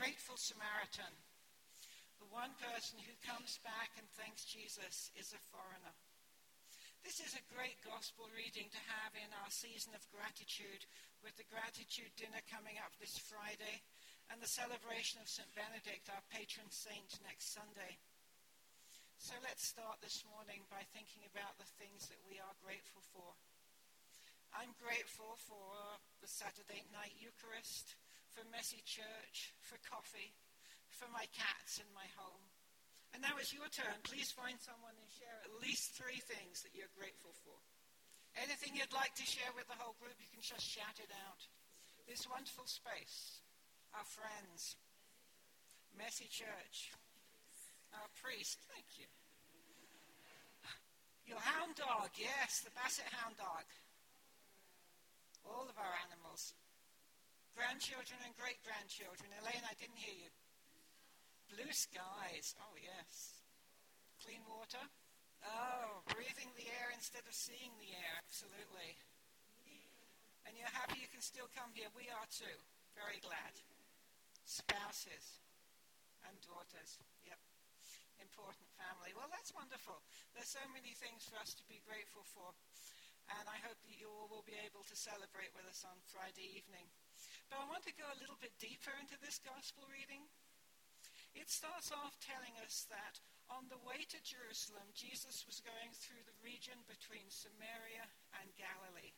grateful Samaritan, the one person who comes back and thanks Jesus, is a foreigner. This is a great gospel reading to have in our season of gratitude, with the gratitude dinner coming up this Friday and the celebration of St. Benedict, our patron saint, next Sunday. So let's start this morning by thinking about the things that we are grateful for. I'm grateful for the Saturday night Eucharist, for messy church, for coffee, for my cats in my home. And now it's your turn. Please find someone and share at least 3 things that you're grateful for. Anything you'd like to share with the whole group, you can just shout it out. This wonderful space, our friends, messy church, our priest, thank you. Your hound dog, yes, the Basset hound dog. All of our animals. Grandchildren and great-grandchildren. Elaine, I didn't hear you. Blue skies, oh yes. Clean water. Oh, breathing the air instead of seeing the air, absolutely. And you're happy you can still come here. We are too. Very glad. Spouses and daughters, yep. Important family. Well, that's wonderful. There's so many things for us to be grateful for. And I hope that you all will be able to celebrate with us on Friday evening. But I want to go a little bit deeper into this gospel reading. It starts off telling us that on the way to Jerusalem, Jesus was going through the region between Samaria and Galilee.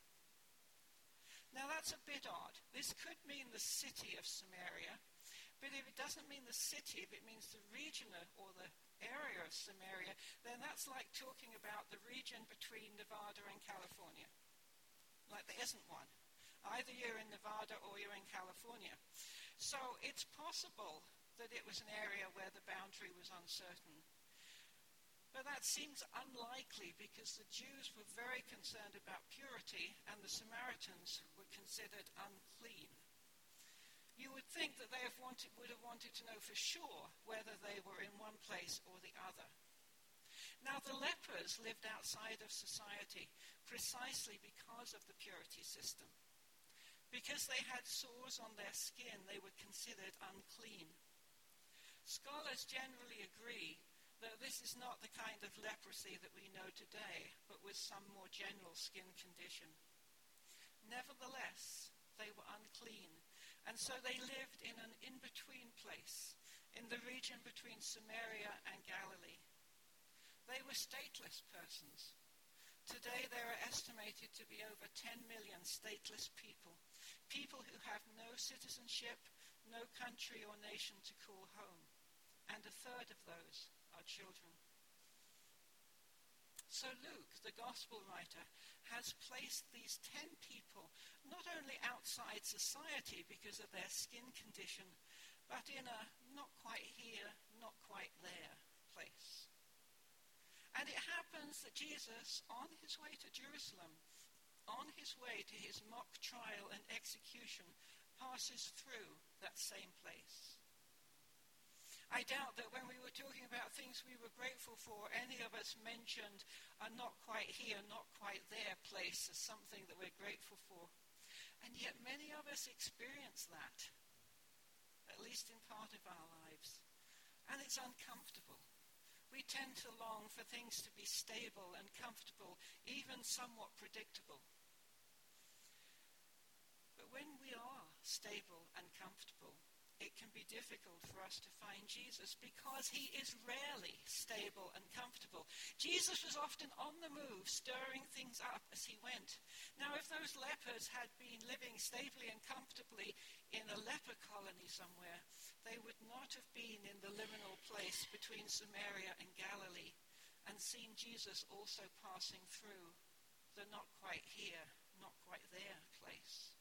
Now that's a bit odd. This could mean the city of Samaria, but if it doesn't mean the city, if it means the region or the area of Samaria, then that's like talking about the region between Nevada and California. Like there isn't one. Either you're in Nevada or you're in California. So it's possible that it was an area where the boundary was uncertain. But that seems unlikely because the Jews were very concerned about purity and the Samaritans were considered unclean. You would think that they would have wanted to know for sure whether they were in one place or the other. Now, the lepers lived outside of society precisely because of the purity system. Because they had sores on their skin, they were considered unclean. Scholars generally agree that this is not the kind of leprosy that we know today, but with some more general skin condition. Nevertheless, they were unclean, and so they lived in an in-between place, in the region between Samaria and Galilee. They were stateless persons. Today there are estimated to be over 10 million stateless people who have no citizenship, no country or nation to call home, and a third of those are children. So Luke, the gospel writer, has placed these 10 people not only outside society because of their skin condition, but in a not quite here, not quite there place. And it happens that Jesus, on his way to Jerusalem, on his way to his mock trial and execution, passes through that same place. I doubt that when we were talking about things we were grateful for, any of us mentioned a not quite here, not quite there place as something that we're grateful for. And yet many of us experience that, at least in part of our lives. And it's uncomfortable. We tend to long for things to be stable and comfortable, even somewhat predictable. But when we are stable and comfortable, it can be difficult for us to find Jesus because he is rarely stable and comfortable. Jesus was often on the move, stirring things up as he went. Now, if those lepers had been living stably and comfortably in a leper colony somewhere, they would not have been in the liminal place between Samaria and Galilee and seen Jesus also passing through the not quite here, not quite there place.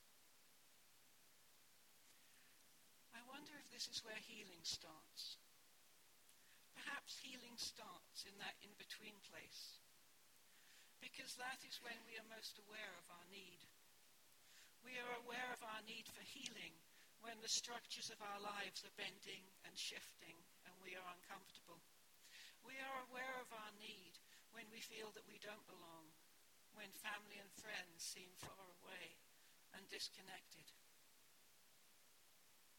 I wonder if this is where healing starts. Perhaps healing starts in that in-between place, because that is when we are most aware of our need. We are aware of our need for healing when the structures of our lives are bending and shifting and we are uncomfortable. We are aware of our need when we feel that we don't belong, when family and friends seem far away and disconnected.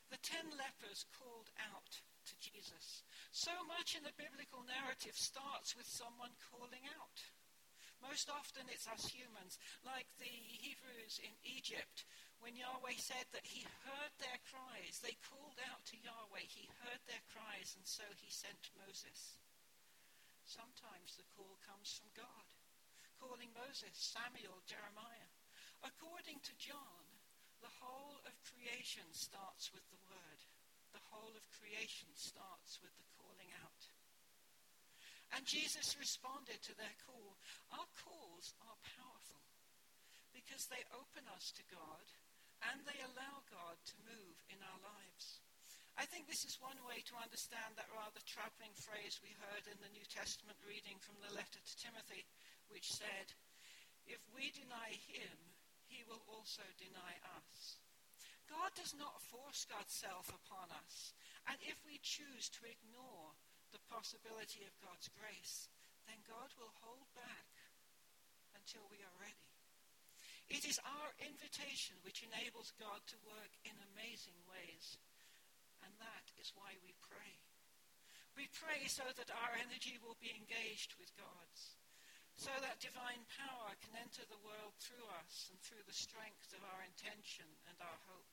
The 10 lepers called out to Jesus. So much in the biblical narrative starts with someone calling out. Most often it's us humans, like the Hebrews in Egypt, when Yahweh said that he heard their cries. They called out to Yahweh. He heard their cries, and so he sent Moses. Sometimes the call comes from God, calling Moses, Samuel, Jeremiah. According to John, the whole of creation starts with the word. The whole of creation starts with the calling out. And Jesus responded to their call. Our calls are powerful because they open us to God and they allow God to move in our lives. I think this is one way to understand that rather troubling phrase we heard in the New Testament reading from the letter to Timothy, which said, "If we deny him, he will also deny us." God does not force God's self upon us, and if we choose to ignore the possibility of God's grace, then God will hold back until we are ready. It is our invitation which enables God to work in amazing ways, and that is why we pray. We pray so that our energy will be engaged with God's, so that divine power can enter the world through us and through the strength of our intention and our hope.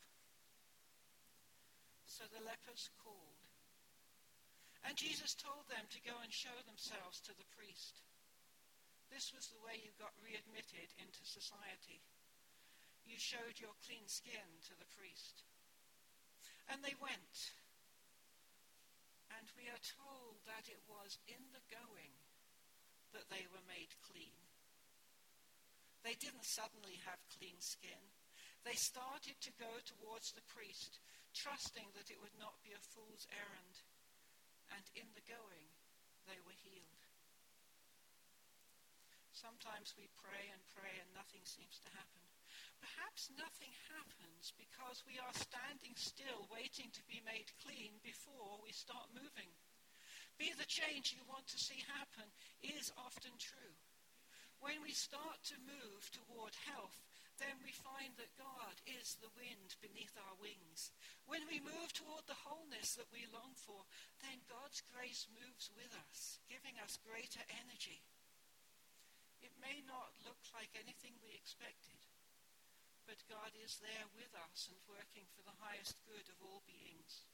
So the lepers called. And Jesus told them to go and show themselves to the priest. This was the way you got readmitted into society. You showed your clean skin to the priest. And they went. And we are told that it was in the going that they were made clean. They didn't suddenly have clean skin. They started to go towards the priest, trusting that it would not be a fool's errand. And in the going, they were healed. Sometimes we pray and nothing seems to happen. Perhaps nothing happens because we are standing still, waiting to be made clean before we start moving. Be the change you want to see happen is often true. When we start to move toward health, then we find that God is the wind beneath our wings. When we move toward the wholeness that we long for, then God's grace moves with us, giving us greater energy. It may not look like anything we expected, but God is there with us and working for the highest good of all beings.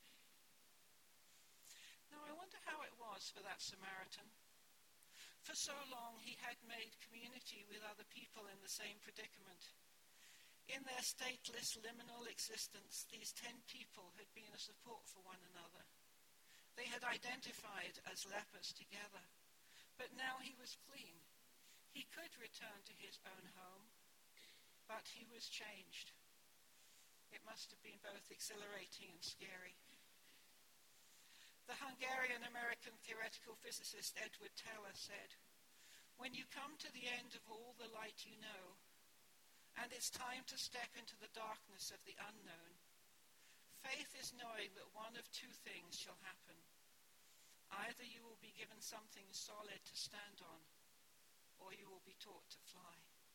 Now, I wonder how it was for that Samaritan. For so long, he had made community with other people in the same predicament. In their stateless, liminal existence, these 10 people had been a support for one another. They had identified as lepers together, but now he was clean. He could return to his own home, but he was changed. It must have been both exhilarating and scary. The Hungarian-American theoretical physicist Edward Teller said, "When you come to the end of all the light you know, and it's time to step into the darkness of the unknown, faith is knowing that one of two things shall happen. Either you will be given something solid to stand on, or you will be taught to fly."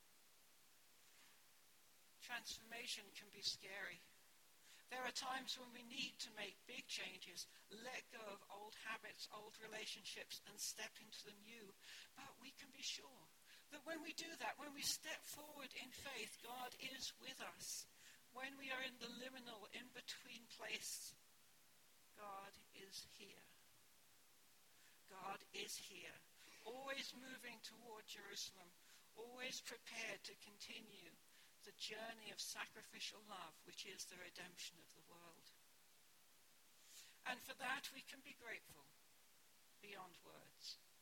Transformation can be scary. There are times when we need to make big changes, let go of old habits, old relationships, and step into the new. But we can be sure that when we do that, when we step forward in faith, God is with us. When we are in the liminal, in-between place, God is here. God is here, always moving toward Jerusalem, always prepared to continue the journey of sacrificial love, which is the redemption of the world. And for that we can be grateful beyond words.